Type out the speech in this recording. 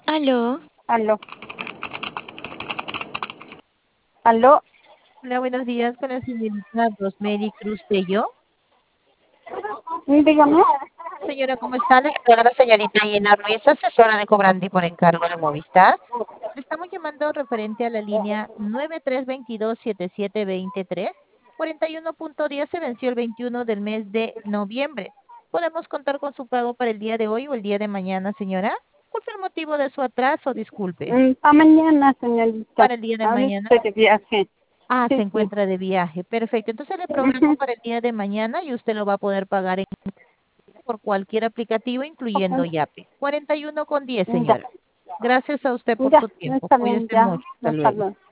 Aló, Aló, aló, Hola, buenos días con la señorita Rosemary Cruz Bello. dígame. Señora, ¿cómo está? Le saluda la señorita Gina Ruiz, asesora de cobrante por encargo de Movistar. Le estamos llamando referente a la línea 93227723. 41.10 se venció el 21 del mes de noviembre. ¿Podemos contar con su pago para el día de hoy o el día de mañana, señora? ¿Cuál fue el motivo de su atraso? Disculpe. Para mañana, señorita. Para el día de Ahora mañana. estoy de viaje. Ah, se Sí, sí. encuentra de viaje. Perfecto. Entonces le programo Ujú. para el día de mañana y usted lo va a poder pagar por cualquier aplicativo, incluyendo Ok. Yape. 41.10, Ya, señora. Gracias a usted por ya, su tiempo. está bien, Cuídese ya. mucho. Hasta Hasta luego. luego.